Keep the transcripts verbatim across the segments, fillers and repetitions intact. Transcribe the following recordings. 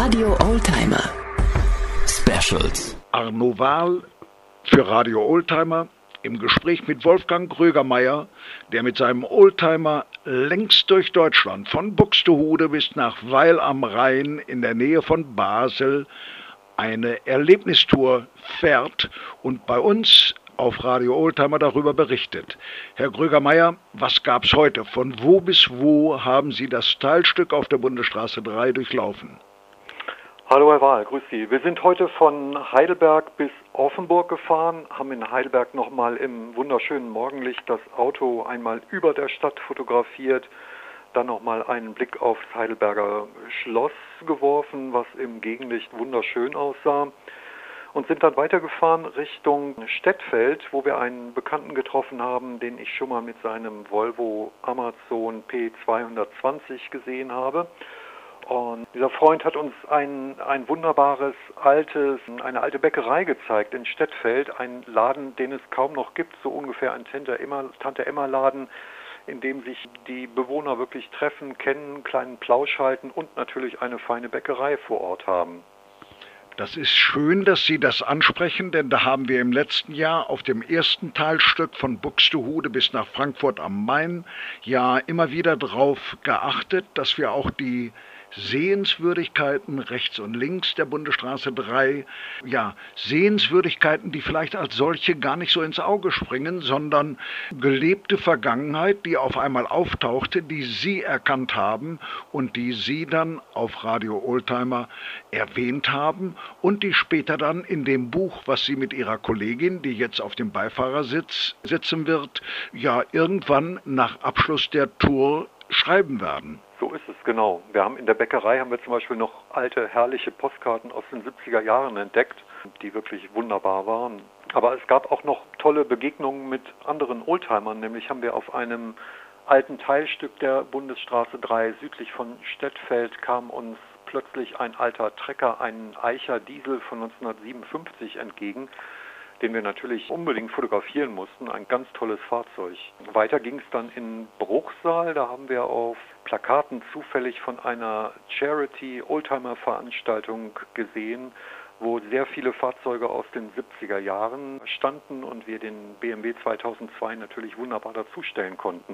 Radio Oldtimer Specials. Arno Wahl für Radio Oldtimer im Gespräch mit Wolfgang Grögermeier, der mit seinem Oldtimer längst durch Deutschland von Buxtehude bis nach Weil am Rhein in der Nähe von Basel eine Erlebnistour fährt und bei uns auf Radio Oldtimer darüber berichtet. Herr Grögermeier, was gab's heute? Von wo bis wo haben Sie das Teilstück auf der Bundesstraße drei durchlaufen? Hallo Herr Wahl, grüß Sie. Wir sind heute von Heidelberg bis Offenburg gefahren, haben in Heidelberg nochmal im wunderschönen Morgenlicht das Auto einmal über der Stadt fotografiert, dann nochmal einen Blick aufs Heidelberger Schloss geworfen, was im Gegenlicht wunderschön aussah. Und sind dann weitergefahren Richtung Stettfeld, wo wir einen Bekannten getroffen haben, den ich schon mal mit seinem Volvo Amazon P zweihundertzwanzig gesehen habe. Und dieser Freund hat uns ein, ein wunderbares, altes, eine alte Bäckerei gezeigt in Stettfeld, ein Laden, den es kaum noch gibt, so ungefähr ein Tante-Emma-Laden, in dem sich die Bewohner wirklich treffen, kennen, einen kleinen Plausch halten und natürlich eine feine Bäckerei vor Ort haben. Das ist schön, dass Sie das ansprechen, denn da haben wir im letzten Jahr auf dem ersten Teilstück von Buxtehude bis nach Frankfurt am Main ja immer wieder darauf geachtet, dass wir auch die Sehenswürdigkeiten rechts und links der Bundesstraße drei, ja, Sehenswürdigkeiten, die vielleicht als solche gar nicht so ins Auge springen, sondern gelebte Vergangenheit, die auf einmal auftauchte, die Sie erkannt haben und die Sie dann auf Radio Oldtimer erwähnt haben und die später dann in dem Buch, was Sie mit Ihrer Kollegin, die jetzt auf dem Beifahrersitz sitzen wird, ja irgendwann nach Abschluss der Tour schreiben werden. So ist es, genau. Wir haben in der Bäckerei haben wir zum Beispiel noch alte, herrliche Postkarten aus den siebziger Jahren entdeckt, die wirklich wunderbar waren. Aber es gab auch noch tolle Begegnungen mit anderen Oldtimern, nämlich haben wir auf einem alten Teilstück der Bundesstraße drei südlich von Stettfeld kam uns plötzlich ein alter Trecker, ein Eicher Diesel von neunzehnhundertsiebenundfünfzig entgegen, den wir natürlich unbedingt fotografieren mussten. Ein ganz tolles Fahrzeug. Weiter ging es dann in Bruchsal. Da haben wir auf Plakaten zufällig von einer Charity-Oldtimer-Veranstaltung gesehen, wo sehr viele Fahrzeuge aus den siebziger Jahren standen und wir den B M W zweitausendzwei natürlich wunderbar dazustellen konnten.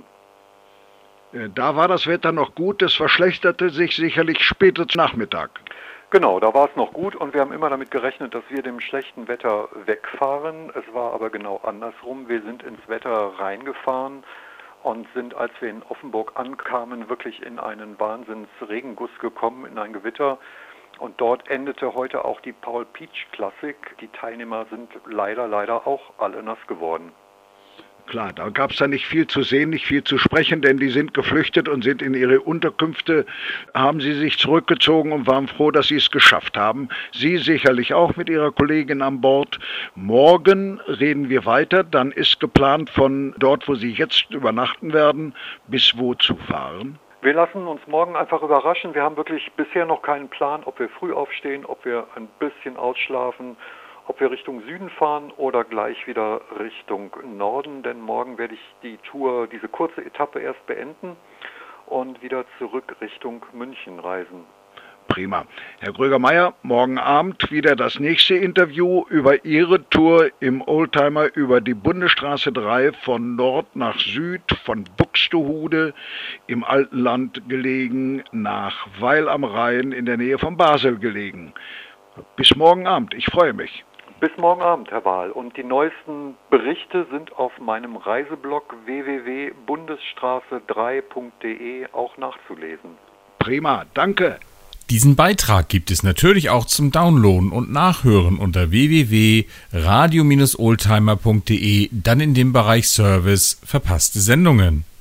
Da war das Wetter noch gut, es verschlechterte sich sicherlich später zum Nachmittag. Genau, da war es noch gut und wir haben immer damit gerechnet, dass wir dem schlechten Wetter wegfahren. Es war aber genau andersrum. Wir sind ins Wetter reingefahren und sind, als wir in Offenburg ankamen, wirklich in einen Wahnsinns-Regenguss gekommen, in ein Gewitter. Und dort endete heute auch die Paul Pietsch Classic. Die Teilnehmer sind leider, leider auch alle nass geworden. Klar, da gab es dann nicht viel zu sehen, nicht viel zu sprechen, denn die sind geflüchtet und sind in ihre Unterkünfte, haben sie sich zurückgezogen und waren froh, dass sie es geschafft haben. Sie sicherlich auch mit ihrer Kollegin an Bord. Morgen reden wir weiter, dann ist geplant von dort, wo sie jetzt übernachten werden, bis wo zu fahren. Wir lassen uns morgen einfach überraschen. Wir haben wirklich bisher noch keinen Plan, ob wir früh aufstehen, ob wir ein bisschen ausschlafen, ob wir Richtung Süden fahren oder gleich wieder Richtung Norden, denn morgen werde ich die Tour, diese kurze Etappe erst beenden und wieder zurück Richtung München reisen. Prima. Herr Grögermeier, morgen Abend wieder das nächste Interview über Ihre Tour im Oldtimer über die Bundesstraße drei von Nord nach Süd, von Buxtehude im alten Land gelegen, nach Weil am Rhein in der Nähe von Basel gelegen. Bis morgen Abend, ich freue mich. Bis morgen Abend, Herr Wahl. Und die neuesten Berichte sind auf meinem Reiseblog w w w punkt bundesstraße drei punkt d e auch nachzulesen. Prima, danke. Diesen Beitrag gibt es natürlich auch zum Downloaden und Nachhören unter w w w punkt radio Bindestrich oldtimer punkt d e, dann in dem Bereich Service verpasste Sendungen.